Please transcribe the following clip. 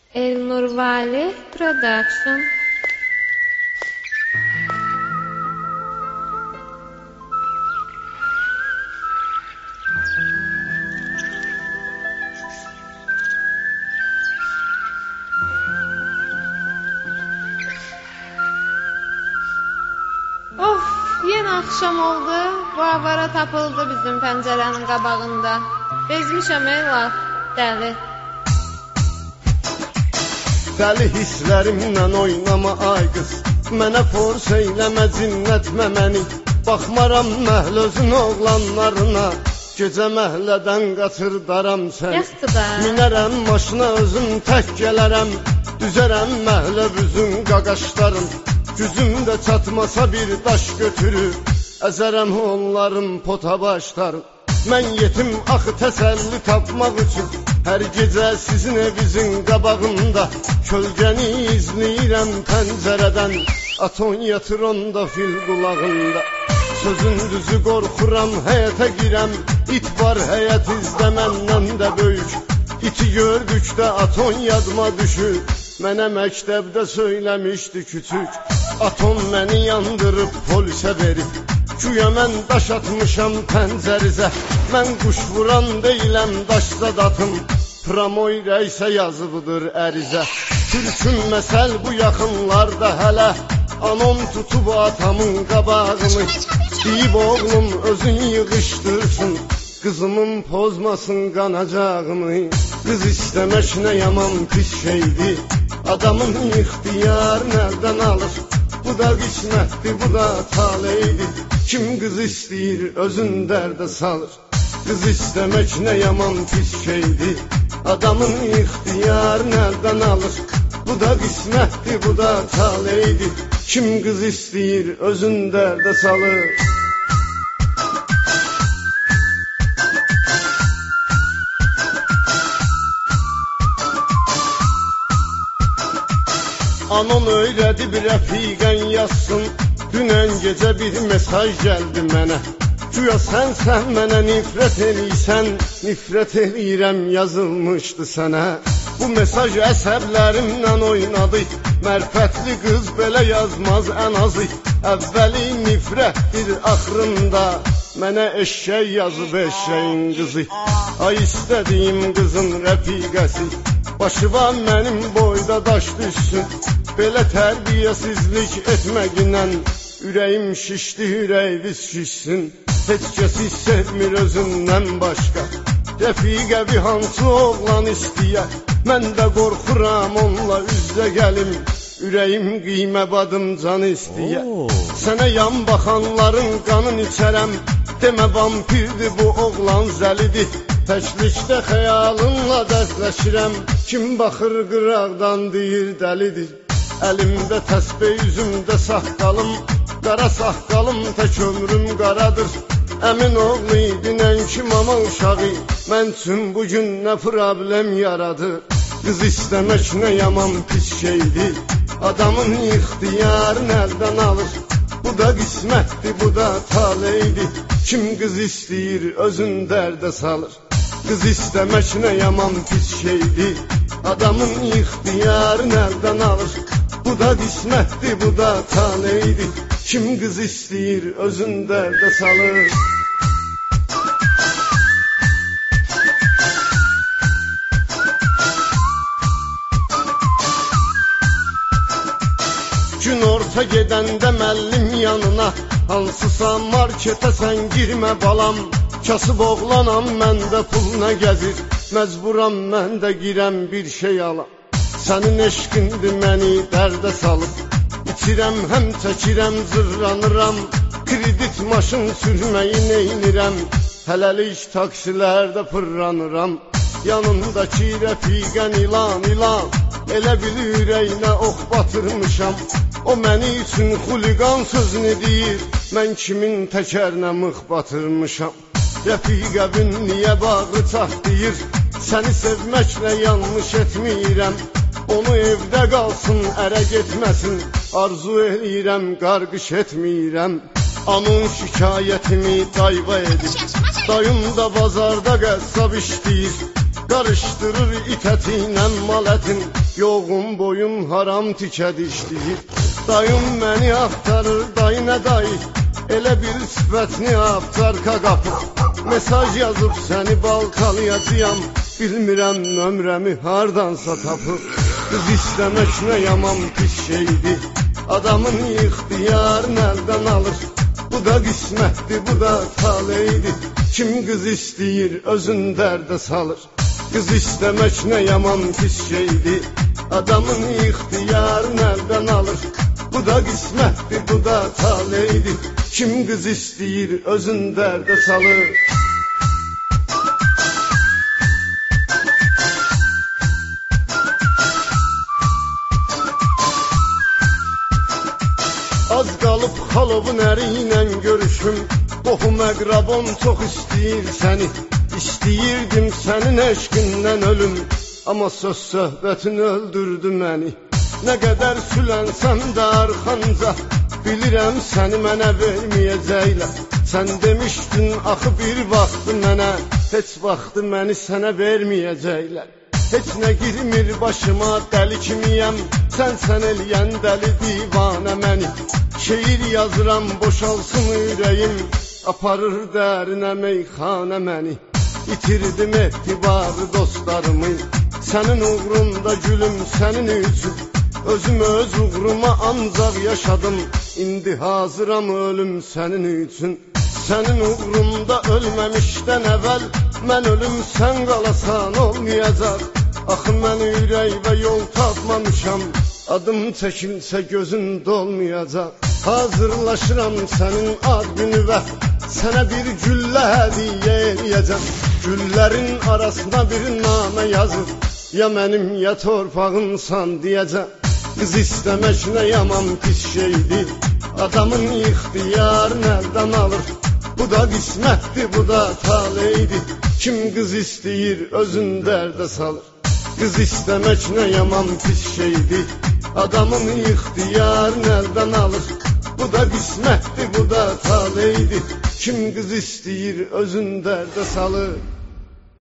Elnur Vali Production. Yeni akşam oldu, bu avara tapıldı bizim pəncərənin qabağında. Bezmişəm laf, dəli. Dəli hisslərimlə oynama ay qız, mənə force eyləmə, cinnətmə məni. Baxmaram məhlözün oğlanlarına, gecə məhlədən qaçırdaram səni. Minərəm maşına özüm tək gələrəm, düzərəm məhlə büzün qaqaşlarım. Gücümdə çatmasa bir daş götürür, əzərəm onların pota başlarım. Mən yetim axı təsəlli tapmaq üçün, hər gecə sizin evinizin qabağında kölgəni izləyirəm pəncərədən, aton yatır onda fil qulağında. Sözün düzü qorxuram, həyətə girəm, it var həyət izdə məndən də böyük. İti gördükdə aton yadıma düşür, mənə məktəbdə söyləmişdi küçük. Aton məni yandırıb polisə verib, güya mən daş atmışam pəncərizə. Mən quş vuran deyiləm, daşsa datım, Pramoy rəysə yazıbıdır ərizə. Türkün məsəl bu yaxınlarda hələ, anom tutub atamın qabağını, deyib oğlum özün yığışdırsın, qızımın pozmasın qanacağını. Qız istəmək nə yaman pis şeydir, adamın ixtiyarı nərdən alır? Bu da qismətdir, bu da taleydir, kim qız istəyir özün dərdə salır. Qız istəmək nə yaman pis şeydir, adamın ixtiyarı nərdən alır? Bu da qismətdir, bu da taleydir, kim qız istəyir özün dərdə salır. Anon öyrədib rəfiqən yazsın, dünən gecə bir mesaj gəldi mənə. Güya sən mənə nifrət eləysən, nifrət eləyirəm yazılmışdı sənə. Bu mesaj əsəblərimlə oynadı, mərfətli qız belə yazmaz ən azı. Əvvəli nifrətdir axırında, mənə eşşək yazıb eşşəyin qızı. Ay istədiyim qızın rəfiqəsi, başı var mənim boyda daş düşsün. Belə tərbiyəsizlik etməginlə ürəyim şişdi, ürəyiniz şişsin. Heç kəsi sevmir özündən başqa, rəfiqə bir hansı oğlan istəyər. Mən də qorxuram onunla üzdə gəlim, ürəyim qiymə badım can istəyər. Sənə yan baxanların qanın içərəm, demə vampirdir bu oğlan zəlidir. Təklikdə xəyalınla dərdləşirəm, kim baxır qıraqdan deyir dəlidir. Əlimdə təsbih, üzümdə saqqalım, qara saqqalım tək ömrüm qaradır. Əmin oğlu idinən ki mama uşağı, mən üçün bugün nə problem yaradır? Qız istəmək nə yaman pis şeydir, adamın ixtiyarı nərdən alır? Bu da qismətdir, bu da taleydir, kim qız istəyir özün dərdə salır? Qız istəmək nə yaman pis şeydir, adamın ixtiyarı nərdən alır? Bu da qismətdir, bu da taleydir, kim qız istəyir özün dərdə salır? Gün orta gedəndə məllim yanına, hansısa marketə sən girmə balam. Kasıb oğlanam, məndə pul nə gəzir, məcburam mən də girəm bir şey alam. Sənin eşqindir məni dərdə salıb, İçirəm həm çəkirəm, zırranıram, kredit maşın sürməyi neynirəm, hələlik taksilərdə pırranıram. Yanındakı rəfiqən ilan ilan, elə bil ürəyinə ox batırmışam. O məni üçün xuliqan sözünü deyir, mən kimin təkərinə mıx batırmışam. Rəfiqəbin niyə bağı çatlayır, səni sevməklə yanlış etmirəm. Onu evdə qalsın, ərə getməsin, arzu eləyirəm, qarqış etmirəm. Anın şikayətimi dayva edir, dayım da bazarda qəssab işləyir. Qarışdırır it ətinlə mal ətin, yoğun boyun haram tikə dişləyir. Dayım məni axtarır, dayı nə dayı, elə bir sifətini aftarka qapır. Mesaj yazıb səni balkalayacağam, bilmirəm nömrəmi hardansa tapır. Qız istəmək nə yaman pis şeydir, adamın ixtiyarını əldən alır. Bu da qismətdir, bu da taleydir, kim qız istəyir özün dərdə salır. Qız istəmək nə yaman pis şeydir, adamın ixtiyarını əldən alır. Bu da qismətdir, bu da taleydir, kim qız istəyir özün dərdə salır. Az qalıb xalovun əri ilə görüşüm, qohum əqrabam çox istəyir səni. İstəyirdim sənin eşqindən ölüm, amma söz söhbətin öldürdü məni. Nə qədər sülənsəm də arxanca, bilirəm səni mənə verməyəcəklər. Sən demişdin axı bir vaxtı mənə, heç vaxtı məni sənə verməyəcəklər. Heç nə girmir başıma, dəli kimiyəm, sən eləyən dəli divanə məni. Şeir yazıram, boşalsın ürəyim, aparır dərinə meyxanə məni. İtirdim etibarı dostlarımı, sənin uğrunda gülüm sənin üçün. Özüm öz uğruma ancaq yaşadım, indi hazıram ölüm sənin üçün. Sənin uğrunda ölməmişdən əvvəl, mən ölüm sən qalasan olmayacaq. Axı mən ürək və yol tapmamışam, adım çəkilsə gözün dolmayacaq. Hazırlaşıram sənin ad günüvə, sənə bir güllə hədiyyə eləyəcəm. Güllərin arasına bir namə yazıb, ya mənim ya torpağımsan deyəcəm. Qız istəmək nə yaman pis şeydir, adamın ixtiyarını əldən alır. Bu da qismətdir, bu da taleydir, kim qız istəyir özün dərdə salır. Qız istəmək nə yaman pis şeydir, adamın ixtiyarını əldən alır. Bu da qismətdir, bu da taleydir, kim qız istəyir özün dərdə salır.